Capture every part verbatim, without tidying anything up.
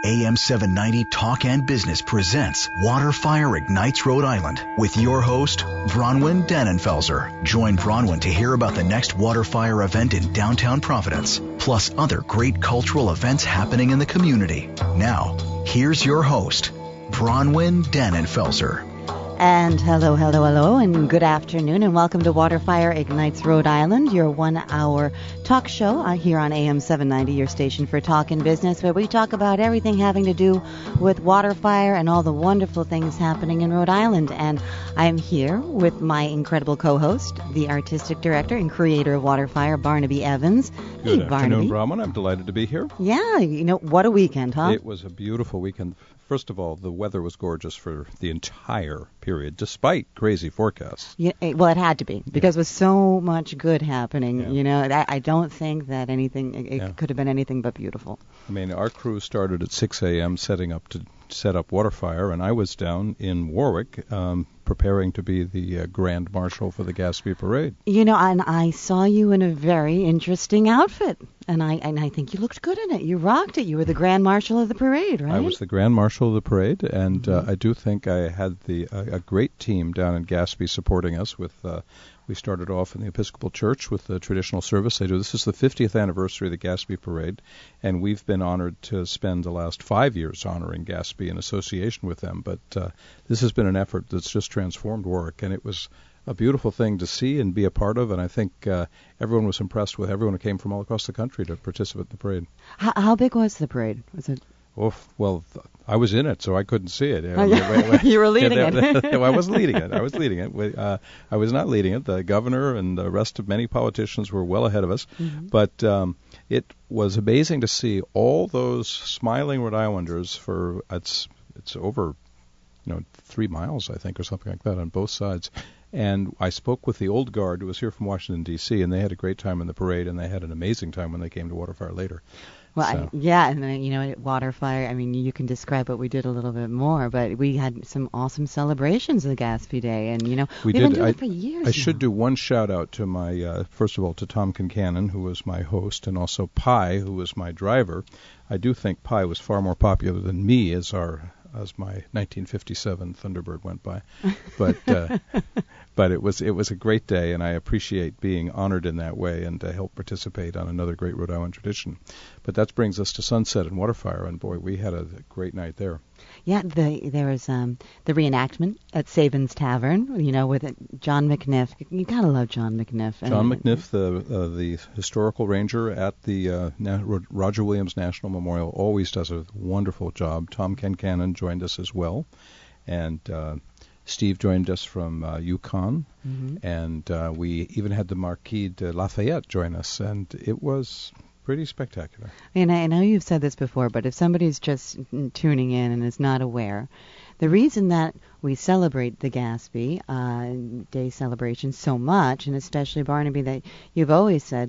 A M seven ninety Talk and Business presents Waterfire Ignites Rhode Island with your host, Bronwyn Dannenfelser. Join Bronwyn to hear about the next Waterfire event in downtown Providence, plus other great cultural events happening in the community. Now, here's your host, Bronwyn Dannenfelser. And hello, hello, hello, and good afternoon, and welcome to Waterfire Ignites Rhode Island, your one-hour talk show uh, here on A M seven ninety, your station for talk and business, where we talk about everything having to do with Waterfire and all the wonderful things happening in Rhode Island. And I'm here with my incredible co-host, the artistic director and creator of Waterfire, Barnaby Evans. Good hey, afternoon, Barnaby. Brahman. I'm delighted to be here. Yeah, you know, what a weekend, huh? It was a beautiful weekend. First of all, the weather was gorgeous for the entire period, despite crazy forecasts. Yeah, well, it had to be, because yeah. with so much good happening, yeah. you know, I, I don't think that anything, it, it yeah. could have been anything but beautiful. I mean, our crew started at six a.m. setting up to set up Waterfire, and I was down in Warwick um, preparing to be the uh, Grand Marshal for the Gatsby Parade. You know, and I saw you in a very interesting outfit, and I and I think you looked good in it. You rocked it. You were the Grand Marshal of the parade, right? I was the Grand Marshal of the parade, and mm-hmm. uh, I do think I had the uh, a great team down in Gatsby supporting us with... Uh, We started off in the Episcopal Church with the traditional service they do. This is the fiftieth anniversary of the Gatsby Parade, and we've been honored to spend the last five years honoring Gatsby in association with them. But uh, this has been an effort that's just transformed Warwick, and it was a beautiful thing to see and be a part of, and I think uh, everyone was impressed with everyone who came from all across the country to participate in the parade. How, how big was the parade? Was it? Oh, well, th- I was in it, so I couldn't see it. Oh, yeah. You were leading yeah, it. no, I wasn't leading it. I was leading it. Uh, I was not leading it. The governor and the rest of many politicians were well ahead of us. Mm-hmm. But um, it was amazing to see all those smiling Rhode Islanders for, it's it's over, you know, three miles, I think, or something like that on both sides. And I spoke with the old guard who was here from Washington, D C, and they had a great time in the parade, and they had an amazing time when they came to Waterfire later. Well, so. I, yeah, and then, you know, at Waterfire, I mean, you can describe what we did a little bit more, but we had some awesome celebrations of the Gatsby Day, and, you know, we we've did. been doing I, it for years I now. should do one shout-out to my, uh, first of all, to Tom Kincannon, who was my host, and also Pi, who was my driver. I do think Pi was far more popular than me as our as my nineteen fifty-seven Thunderbird went by, but uh, but it was it was a great day, and I appreciate being honored in that way and to help participate on another great Rhode Island tradition. But that brings us to Sunset and Waterfire, and boy, we had a great night there. Yeah, the, there was um, the reenactment at Sabin's Tavern, you know, with it, John McNiff. You gotta love John McNiff. John McNiff, the uh, the historical ranger at the uh, Na- Roger Williams National Memorial, always does a wonderful job. Tom Kincannon joined us as well, and uh, Steve joined us from uh, Yukon, mm-hmm. and uh, we even had the Marquis de Lafayette join us, and it was pretty spectacular. And I know you've said this before, but if somebody's just tuning in and is not aware, the reason that we celebrate the Gatsby uh, Day celebration so much, and especially Barnaby, that you've always said,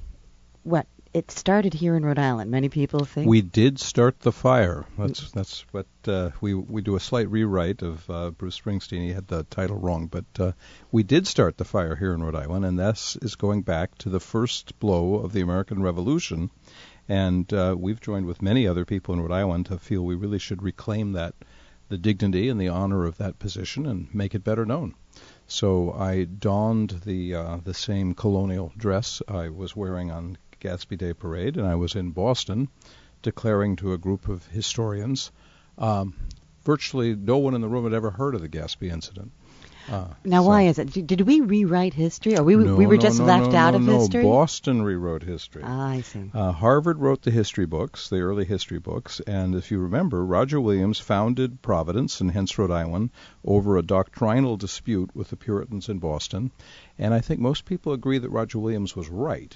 what, it started here in Rhode Island. Many people think we did start the fire. That's that's what uh, we we do a slight rewrite of uh, Bruce Springsteen. He had the title wrong, but uh, we did start the fire here in Rhode Island, and this is going back to the first blow of the American Revolution. And uh, we've joined with many other people in Rhode Island to feel we really should reclaim that, the dignity and the honor of that position, and make it better known. So I donned the uh, the same colonial dress I was wearing on Gatsby Day Parade, and I was in Boston declaring to a group of historians. Um, virtually no one in the room had ever heard of the Gatsby incident. Uh, now, so why is it? Did we rewrite history, or we no, we were no, just no, left no, out no, of no. history? Boston rewrote history. Ah, I see. Uh, Harvard wrote the history books, the early history books, and if you remember, Roger Williams founded Providence, and hence Rhode Island, over a doctrinal dispute with the Puritans in Boston. And I think most people agree that Roger Williams was right.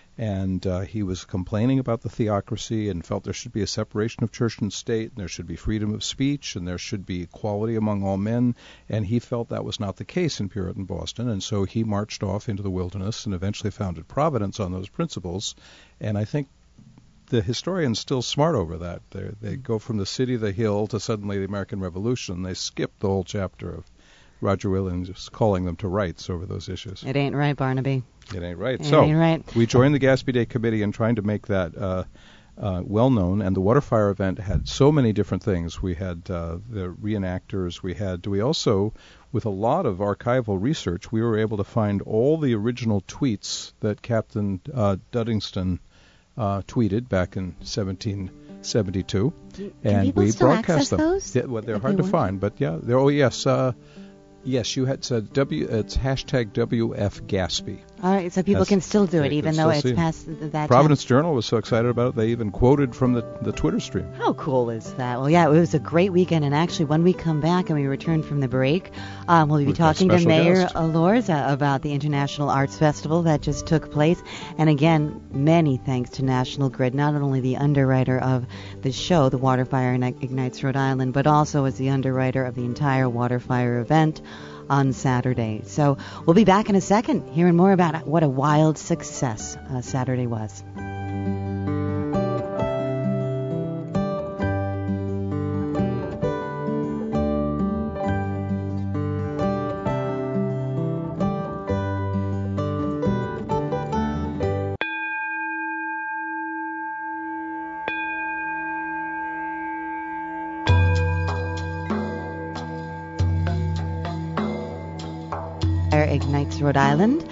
And uh, he was complaining about the theocracy and felt there should be a separation of church and state, and there should be freedom of speech, and there should be equality among all men. And he felt that was not the case in Puritan Boston, and so he marched off into the wilderness and eventually founded Providence on those principles. And I think the historians still smart over that. They're, they go from the city of the hill to suddenly the American Revolution. They skip the whole chapter of Roger Williams calling them to rights over those issues. It ain't right, Barnaby. It ain't right. It so ain't right. we joined the Gatsby Day Committee in trying to make that uh, uh, well known, and the Water Fire event had so many different things. We had uh, the reenactors. We had we also, with a lot of archival research, we were able to find all the original tweets that Captain uh, Duddingston uh, tweeted back in seventeen seventy-two, Can and people we still broadcast access them. those? Yeah, well, they're If hard they to want? find, but yeah, they're, oh yes, uh, yes, you had said W. It's hashtag W F Gaspy. All right, so people That's- can still do they it, can even still though see it's it. past th- that Providence time. Journal was so excited about it, they even quoted from the, the Twitter stream. How cool is that? Well, yeah, it was a great weekend, and actually, when we come back and we return from the break, um, we'll be We've got talking to special Mayor guest. Alorza about the International Arts Festival that just took place. And again, many thanks to National Grid, not only the underwriter of the show, the Water Fire Ignites Rhode Island, but also as the underwriter of the entire Water Fire event on Saturday. So we'll be back in a second, hearing more about what a wild success uh, Saturday was. Ignites Rhode Island.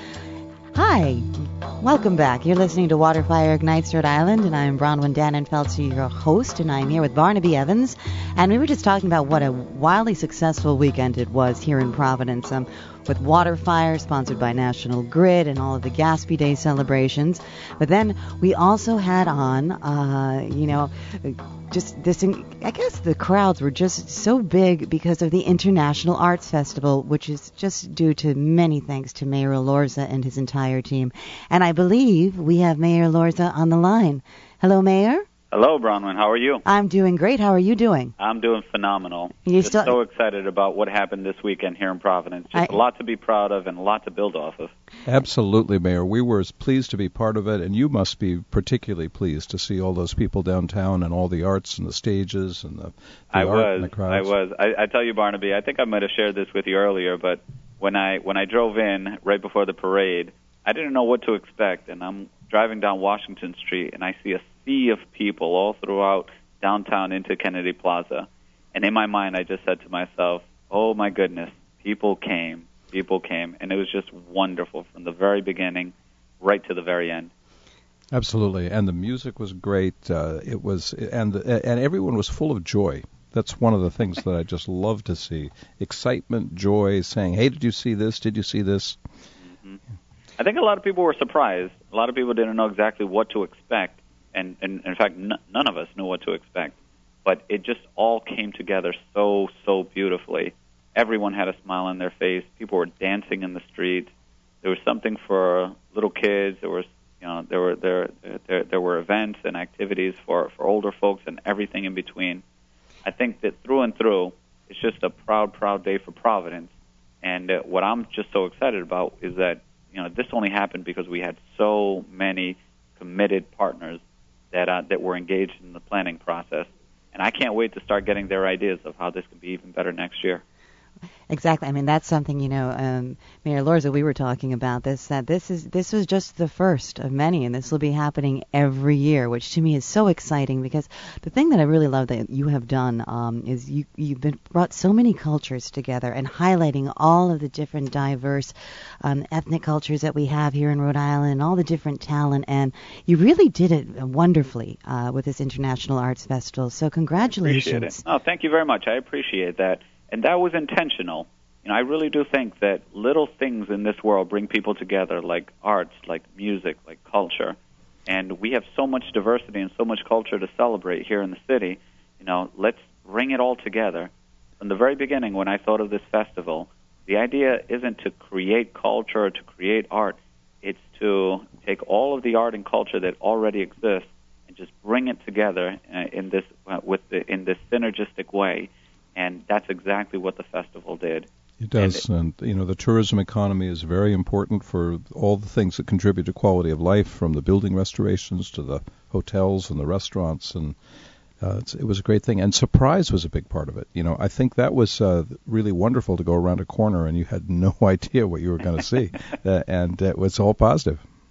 Hi, welcome back. You're listening to Water Fire Ignites Rhode Island, and I'm Bronwyn Dannenfelser, your host, and I'm here with Barnaby Evans. And we were just talking about what a wildly successful weekend it was here in Providence, um, with Water Fire, sponsored by National Grid, and all of the Gaspy Day celebrations. But then we also had on, uh, you know, just this, I guess the crowds were just so big because of the International Arts Festival, which is just due to many thanks to Mayor Alorza and his entire team. And I believe we have Mayor Alorza on the line. Hello, Mayor. Hello, Bronwyn. How are you? I'm doing great. How are you doing? I'm doing phenomenal. You Just still- so excited about what happened this weekend here in Providence. Just I- a lot to be proud of and a lot to build off of. Absolutely, Mayor. We were as pleased to be part of it, and you must be particularly pleased to see all those people downtown and all the arts and the stages and the, the I art was. and the I crowds. was. I, I tell you, Barnaby, I think I might have shared this with you earlier, but when I when I drove in right before the parade, I didn't know what to expect, and I'm driving down Washington Street, and I see a sea of people all throughout downtown into Kennedy Plaza. And in my mind, I just said to myself, oh, my goodness, people came, people came. And it was just wonderful from the very beginning right to the very end. Absolutely, and the music was great. Uh, it was, and the, and everyone was full of joy. That's one of the things that I just love to see: excitement, joy, saying, "Hey, did you see this? Did you see this?" Mm-hmm. I think a lot of people were surprised. A lot of people didn't know exactly what to expect, and, and in fact, n- none of us knew what to expect. But it just all came together so, so beautifully. Everyone had a smile on their face. People were dancing in the streets. There was something for little kids. There was, you know, there were there there, there were events and activities for, for older folks and everything in between. I think that through and through, it's just a proud, proud day for Providence. And uh, what I'm just so excited about is that, you know, this only happened because we had so many committed partners that uh, that were engaged in the planning process. And I can't wait to start getting their ideas of how this can be even better next year. Exactly. I mean, that's something, you know, um, Mayor Lorza, we were talking about this, that this is this was just the first of many, and this will be happening every year, which to me is so exciting, because the thing that I really love that you have done um, is you, you've been brought so many cultures together and highlighting all of the different diverse um, ethnic cultures that we have here in Rhode Island, all the different talent, and you really did it wonderfully uh, with this International Arts Festival. So congratulations. I appreciate it. Oh, thank you very much. I appreciate that. And that was intentional. You know, I really do think that little things in this world bring people together, like arts, like music, like culture. And we have so much diversity and so much culture to celebrate here in the city. You know, let's bring it all together. From the very beginning, when I thought of this festival, the idea isn't to create culture or to create art. It's to take all of the art and culture that already exists and just bring it together uh, in this uh, with the, in this synergistic way. And that's exactly what the festival did. It does, and, and you know, the tourism economy is very important for all the things that contribute to quality of life, from the building restorations to the hotels and the restaurants, and uh, it's, it was a great thing. And surprise was a big part of it. You know, I think that was uh, really wonderful to go around a corner and you had no idea what you were going to see, uh, and it was all positive.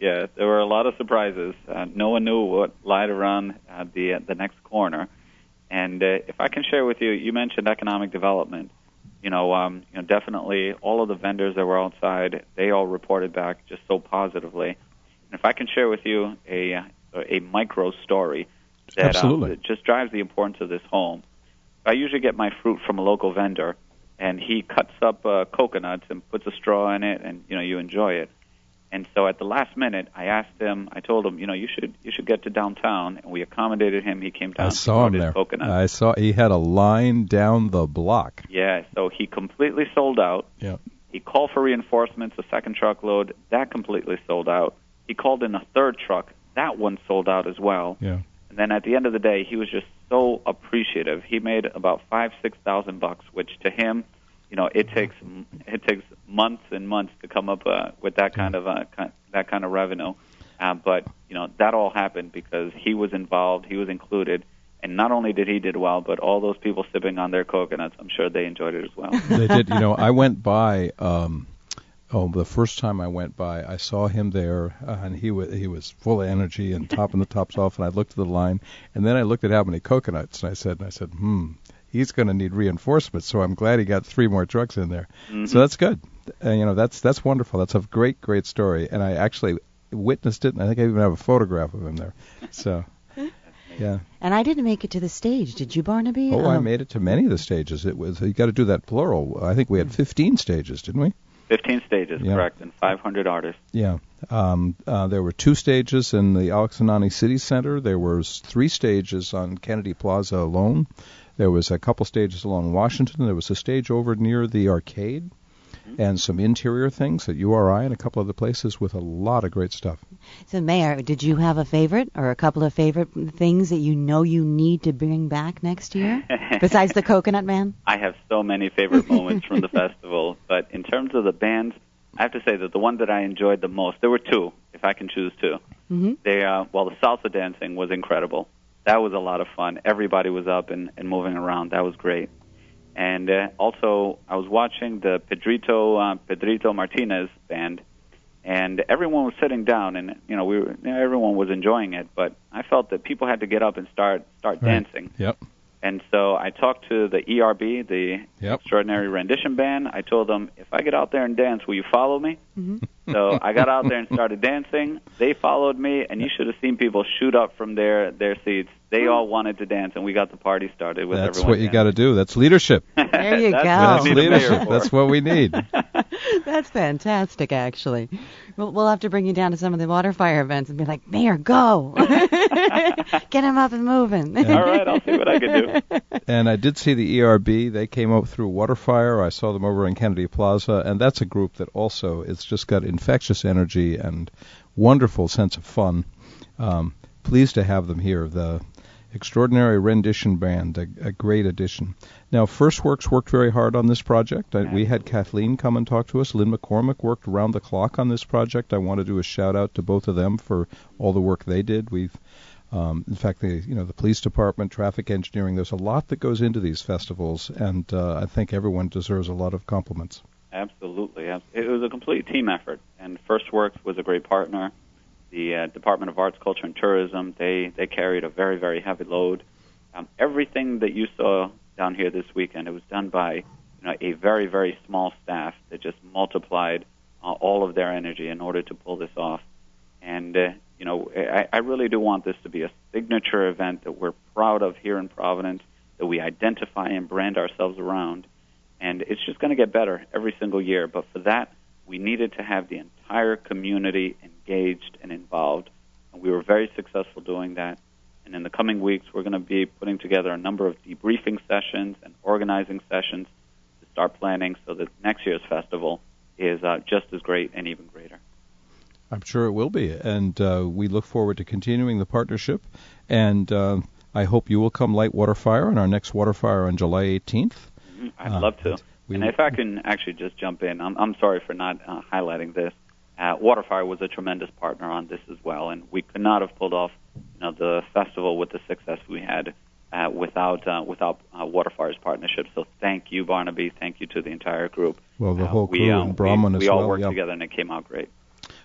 Yeah, there were a lot of surprises. Uh, no one knew what lied around uh, the uh, the next corner. And uh, if I can share with you, you mentioned economic development. You know, um, you know, definitely all of the vendors that were outside, they all reported back just so positively. And if I can share with you a a micro story that um, that just drives the importance of this home. I usually get my fruit from a local vendor, and he cuts up uh, coconuts and puts a straw in it, and you know you enjoy it. And so at the last minute, I asked him, I told him, you know, you should you should get to downtown, and we accommodated him. He came down. I saw him there. Coconuts. I saw he had a line down the block. Yeah, so he completely sold out. Yeah. He called for reinforcements, a second truckload. That completely sold out. He called in a third truck. That one sold out as well. Yeah. And then at the end of the day, he was just so appreciative. He made about five, six thousand bucks, which to him, you know, it takes it takes months and months to come up uh, with that kind of uh, that kind of revenue. Uh, but you know, that all happened because he was involved, he was included, and not only did he did well, but all those people sipping on their coconuts, I'm sure they enjoyed it as well. They did. You know, I went by. Um, Oh, the first time I went by, I saw him there, uh, and he was he was full of energy and topping the tops off. And I looked at the line, and then I looked at how many coconuts, and I said, and I said, hmm, he's going to need reinforcements. So I'm glad he got three more trucks in there. Mm-hmm. So that's good. Uh, you know, that's that's wonderful. That's a great, great story. And I actually witnessed it, and I think I even have a photograph of him there. So. Yeah. And I didn't make it to the stage. Did you, Barnaby? Oh, um, I made it to many of the stages. It was you got to do that plural. I think we had fifteen stages, didn't we? fifteen stages, yeah. Correct, and five hundred artists. Yeah. Um, uh, there were two stages in the Alexanani City Center. There was three stages on Kennedy Plaza alone. There was a couple stages along Washington. There was a stage over near the arcade. And some interior things at U R I and a couple other places with a lot of great stuff. So, Mayor, did you have a favorite or a couple of favorite things that you know you need to bring back next year, besides the Coconut Man? I have so many favorite moments from the festival, but in terms of the bands, I have to say that the one that I enjoyed the most, there were two, if I can choose two. Mm-hmm. They, uh, well, the salsa dancing was incredible. That was a lot of fun. Everybody was up and, and moving around. That was great. And uh, also, I was watching the Pedrito uh, Pedrito Martinez band, and everyone was sitting down, and you know, we were, you know, everyone was enjoying it. But I felt that people had to get up and start start right. dancing. Yep. And so I talked to the E R B, the yep. Extraordinary Rendition Band. I told them, if I get out there and dance, will you follow me? Mm-hmm. So I got out there and started dancing. They followed me, and you should have seen people shoot up from their, their seats. They all wanted to dance, and we got the party started with That's everyone what you got to do. That's leadership. There you That's go. That's leadership. That's what we need. That's fantastic, actually. We'll, we'll have to bring you down to some of the water fire events and be like, Mayor, go. Get him up and moving. All right, I'll see what I can do. And I did see the E R B. They came up through Waterfire. I saw them over in Kennedy Plaza, and that's a group that also, it's just got infectious energy and wonderful sense of fun. Um, pleased to have them here. The Extraordinary Rendition Band, a, a great addition. Now, FirstWorks worked very hard on this project. I, we had Kathleen come and talk to us. Lynn McCormick worked around the clock on this project. I want to do a shout-out to both of them for all the work they did. We've Um, in fact, the you know the police department, traffic engineering, there's a lot that goes into these festivals, and uh, I think everyone deserves a lot of compliments. Absolutely. It was a complete team effort, and FirstWorks was a great partner. The uh, Department of Arts, Culture, and Tourism, they, they carried a very, very heavy load. Um, everything that you saw down here this weekend, it was done by you know, a very, very small staff that just multiplied uh, all of their energy in order to pull this off. And, uh, you know, I, I really do want this to be a signature event that we're proud of here in Providence, that we identify and brand ourselves around. And it's just going to get better every single year. But for that, we needed to have the entire community engaged and involved. And we were very successful doing that. And in the coming weeks, we're going to be putting together a number of debriefing sessions and organizing sessions to start planning so that next year's festival is uh, just as great and even greater. I'm sure it will be, and uh, we look forward to continuing the partnership, and uh, I hope you will come light Waterfire on our next Waterfire on July eighteenth. Mm-hmm. I'd uh, love to. And if I can actually just jump in, I'm, I'm sorry for not uh, highlighting this. Uh, Waterfire was a tremendous partner on this as well, and we could not have pulled off you know, the festival with the success we had uh, without uh, without uh, Waterfire's partnership. So thank you, Barnaby. Thank you to the entire group. Well, the uh, whole crew we, uh, and Brahman we, as we well. We all worked yep. together, and it came out great.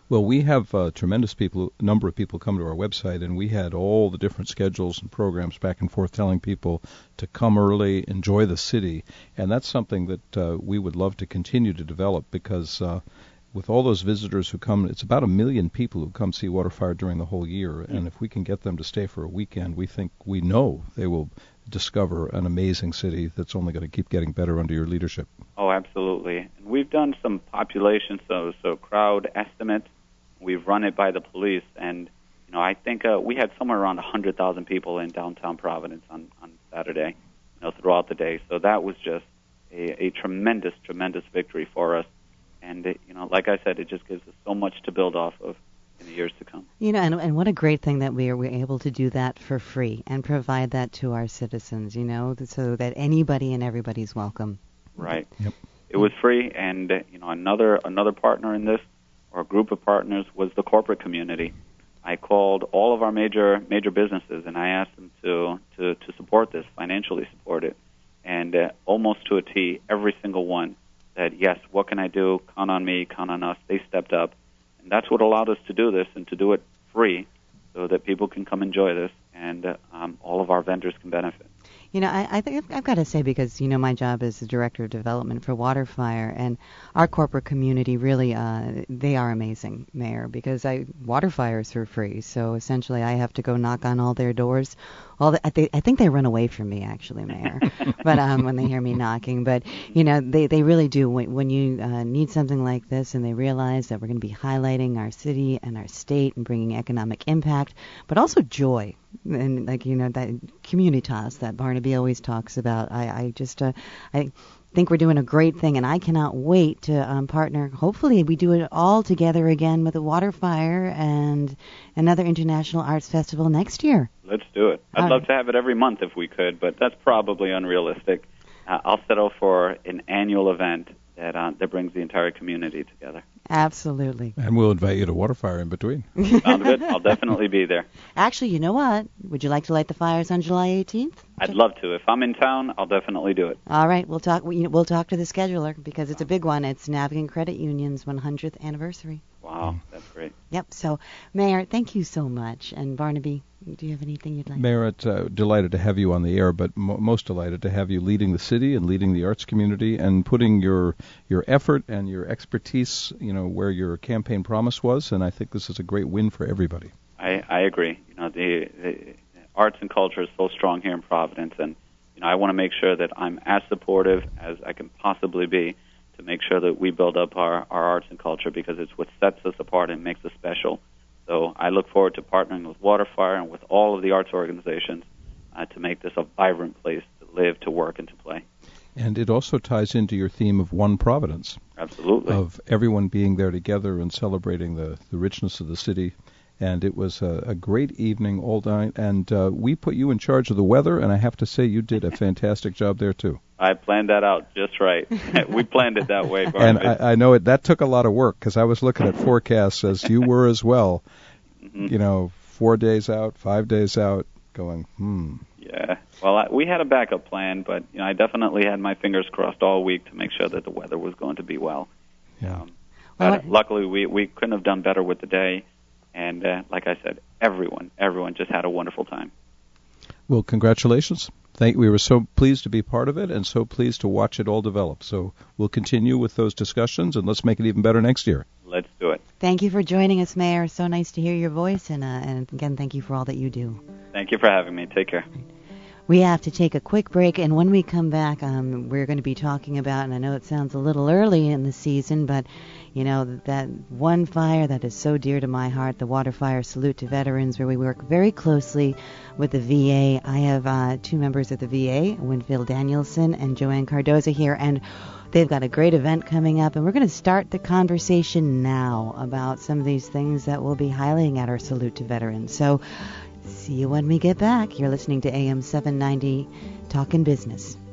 Well, we have a tremendous people, number of people come to our website, and we had all the different schedules and programs back and forth telling people to come early, enjoy the city, and that's something that uh, we would love to continue to develop because uh, with all those visitors who come, it's about a million people who come see Waterfire during the whole year, mm. and if we can get them to stay for a weekend, we think, we know they will discover an amazing city that's only going to keep getting better under your leadership. Oh, absolutely. And we've done some population, so so crowd estimates. We've run it by the police, and you know I think uh, we had somewhere around one hundred thousand people in downtown Providence on, on Saturday, you know, throughout the day. So that was just a, a tremendous, tremendous victory for us. And it, you know, like I said, it just gives us so much to build off of in the years to come. You know, and, and what a great thing that we are we're able to do that for free and provide that to our citizens. You know, so that anybody and everybody's welcome. Right. Yep. It was free, and uh, you know, another another partner in this, or a group of partners, was the corporate community. I called all of our major major businesses, and I asked them to to, to support this, financially support it. And uh, almost to a T, every single one said, yes, what can I do? Count on me, count on us. They stepped up. And that's what allowed us to do this and to do it free so that people can come enjoy this and uh, um, all of our vendors can benefit. You know, I, I think I've, I've got to say, because, you know, my job is the Director of Development for Waterfire, and our corporate community really, uh, they are amazing, Mayor, because I Waterfire is for free. So essentially I have to go knock on all their doors. All the, I, th- I think they run away from me, actually, Mayor, but um, when they hear me knocking. But, you know, they, they really do. When, when you uh, need something like this and they realize that we're going to be highlighting our city and our state and bringing economic impact, but also joy. And, like, you know, that communitas that Barnaby always talks about. I, I just, uh, I think we're doing a great thing, and I cannot wait to um, partner. Hopefully we do it all together again with the Waterfire and another International Arts Festival next year. Let's do it. I'd all love right. to have it every month if we could, but that's probably unrealistic. Uh, I'll settle for an annual event that uh, that brings the entire community together. Absolutely. And we'll invite you to Waterfire in between. Sounds good. I'll definitely be there. Actually, you know what? Would you like to light the fires on July eighteenth? I'd love to. If I'm in town, I'll definitely do it. All right, we'll talk. we- We'll talk to the scheduler because it's a big one. It's Navigant Credit Union's one hundredth anniversary. Wow, that's great. Yep. So, Mayor, thank you so much. And Barnaby, do you have anything you'd like? Mayor, it's uh, delighted to have you on the air, but mo- most delighted to have you leading the city and leading the arts community and putting your your effort and your expertise, you know, where your campaign promise was. And I think this is a great win for everybody. I, I agree. You know, the, the arts and culture is so strong here in Providence, and you know, I want to make sure that I'm as supportive as I can possibly be to make sure that we build up our, our arts and culture, because it's what sets us apart and makes us special. So I look forward to partnering with Waterfire and with all of the arts organizations uh, to make this a vibrant place to live, to work, and to play. And it also ties into your theme of One Providence. Absolutely. Of everyone being there together and celebrating the, the richness of the city. And it was a, a great evening all night. And uh, we put you in charge of the weather, and I have to say you did a fantastic job there, too. I planned that out just right. We planned it that way. And Barnaby. I, I know it. That took a lot of work, because I was looking at forecasts, as you were as well, Mhm. you know, four days out, five days out, going, hmm. Yeah. Well, I, we had a backup plan, but you know, I definitely had my fingers crossed all week to make sure that the weather was going to be well. Yeah. Um, Well, but luckily, we we couldn't have done better with the day, and uh, like I said, everyone everyone just had a wonderful time. Well, congratulations. Thank. We were so pleased to be part of it and so pleased to watch it all develop. So we'll continue with those discussions, and let's make it even better next year. Let's do it. Thank you for joining us, Mayor. So nice to hear your voice, and uh, and again, thank you for all that you do. Thank you for having me. Take care. We have to take a quick break, and when we come back, um, we're going to be talking about, and I know it sounds a little early in the season, but, you know, that one fire that is so dear to my heart, the Waterfire Salute to Veterans, where we work very closely with the V A. I have uh, two members of the V A, Winfield Danielson and Joanne Cardoza here, and they've got a great event coming up, and we're going to start the conversation now about some of these things that we'll be highlighting at our Salute to Veterans. So see you when we get back. You're listening to A M seven ninety Talkin' Business.